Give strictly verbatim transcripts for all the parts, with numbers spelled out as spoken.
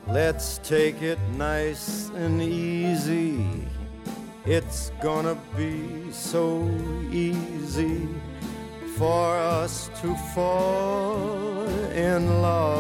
Let's take it nice and easy. It's gonna be so easy for us to fall in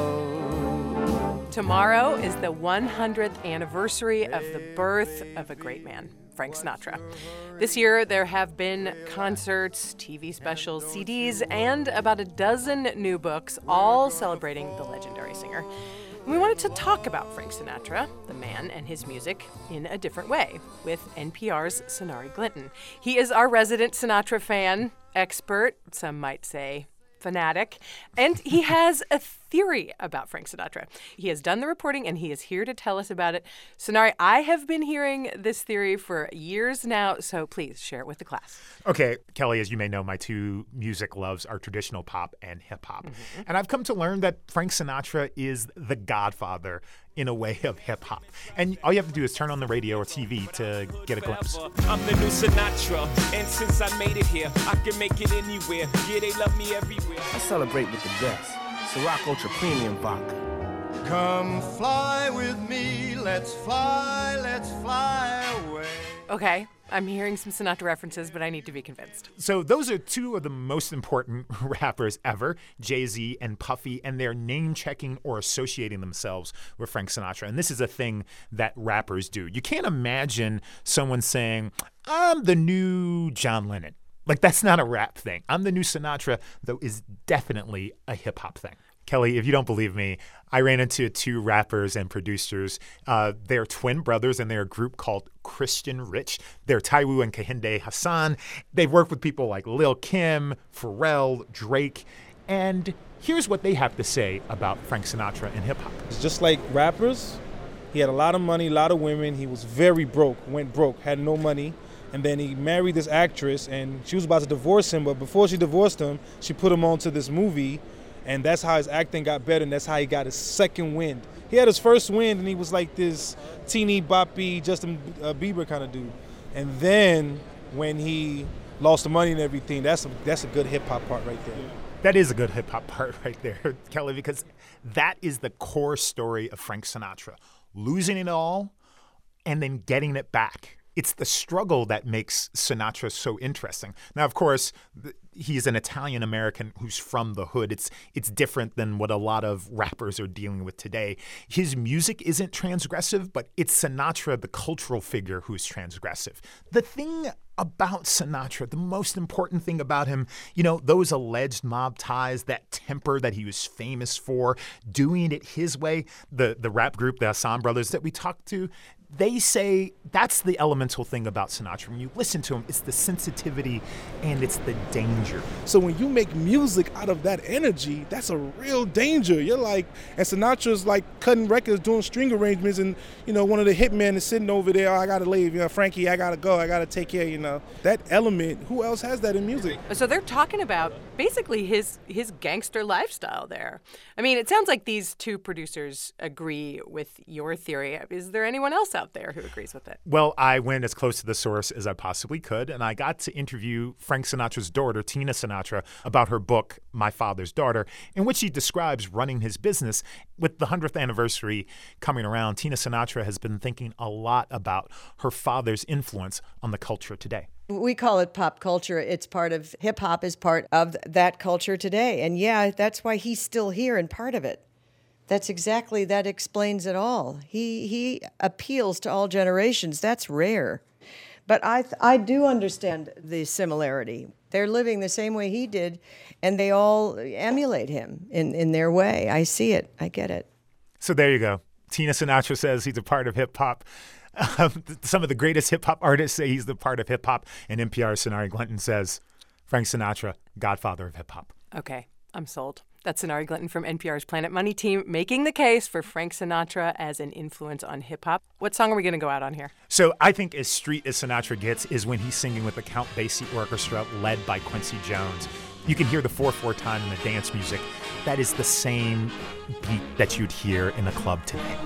love. Tomorrow is the one hundredth anniversary of the birth of a great man, Frank Sinatra. This year, there have been concerts, T V specials, C Ds, and about a dozen new books, all celebrating the legendary singer. We wanted to talk about Frank Sinatra, the man, and his music in a different way with N P R's Sonari Glinton. He is our resident Sinatra fan, expert, some might say fanatic, and he has a theory about Frank Sinatra. He has done the reporting, and he is here to tell us about it. Sonari, I have been hearing this theory for years now, so please share it with the class. Okay, Kelly, as you may know, my two music loves are traditional pop and hip-hop. Mm-hmm. And I've come to learn that Frank Sinatra is the godfather in a way of hip-hop. And all you have to do is turn on the radio or T V to get a glimpse. I'm the new Sinatra, and since I made it here, I can make it anywhere. Yeah, they love me everywhere. I celebrate with the best. Ciroc Ultra Premium Vodka. Come fly with me, let's fly, let's fly away. Okay, I'm hearing some Sinatra references, but I need to be convinced. So those are two of the most important rappers ever, Jay-Z and Puffy, and they're name-checking or associating themselves with Frank Sinatra. And this is a thing that rappers do. You can't imagine someone saying, I'm the new John Lennon. Like, that's not a rap thing. I'm the new Sinatra, though, is definitely a hip-hop thing. Kelly, if you don't believe me, I ran into two rappers and producers. Uh, they're twin brothers, and they're a group called Christian Rich. They're Taiwo and Kehinde Hassan. They've worked with people like Lil Kim, Pharrell, Drake. And here's what they have to say about Frank Sinatra and hip-hop. It's just like rappers. He had a lot of money, a lot of women. He was very broke, went broke, had no money. And then he married this actress, and she was about to divorce him. But before she divorced him, she put him on to this movie. And that's how his acting got better, and that's how he got his second wind. He had his first wind, and he was like this teeny boppy Justin Bieber kind of dude. And then when he lost the money and everything, that's a, that's a good hip-hop part right there. That is a good hip-hop part right there, Kelly, because that is the core story of Frank Sinatra. Losing it all and then getting it back. It's the struggle that makes Sinatra so interesting. Now, of course, he's an Italian-American who's from the hood. It's it's different than what a lot of rappers are dealing with today. His music isn't transgressive, but it's Sinatra, the cultural figure, who's transgressive. The thing about Sinatra, the most important thing about him, you know, those alleged mob ties, that temper that he was famous for, doing it his way, the, the rap group, the Hassan brothers that we talked to, they say that's the elemental thing about Sinatra. When you listen to him, it's the sensitivity and it's the danger. So when you make music out of that energy, that's a real danger. You're like, and Sinatra's like cutting records, doing string arrangements, and, you know, one of the hitmen is sitting over there, oh, I gotta leave, you know, Frankie, I gotta go, I gotta take care, you know. That element, who else has that in music? So they're talking about basically his his gangster lifestyle there. I mean, it sounds like these two producers agree with your theory. Is there anyone else out there who agrees with it? Well, I went as close to the source as I possibly could, and I got to interview Frank Sinatra's daughter, Tina Sinatra, about her book, My Father's Daughter, in which she describes running his business. With the one hundredth anniversary coming around, Tina Sinatra has been thinking a lot about her father's influence on the culture today. We call it pop culture. It's part of hip-hop is part of that culture today. And yeah, that's why he's still here and part of it. That's exactly, that explains it all. He he appeals to all generations. That's rare. But I I do understand the similarity. They're living the same way he did, and they all emulate him in, in their way. I see it. I get it. So there you go. Tina Sinatra says he's a part of hip-hop. Um, some of the greatest hip-hop artists say he's the part of hip-hop, and N P R's Sonari Glinton says Frank Sinatra, godfather of hip-hop. Okay, I'm sold. That's Sonari Glinton from N P R's Planet Money team making the case for Frank Sinatra as an influence on hip-hop. What song are we going to go out on here? So I think as street as Sinatra gets is when he's singing with the Count Basie Orchestra led by Quincy Jones. You can hear the four four time in the dance music. That is the same beat that you'd hear in a club today.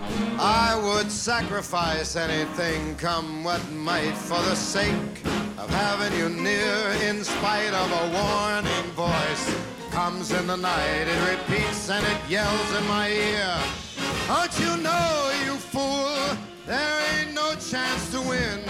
I would sacrifice anything, come what might, for the sake of having you near, in spite of a warning voice. Comes in the night, it repeats and it yells in my ear. Don't you know chance to win.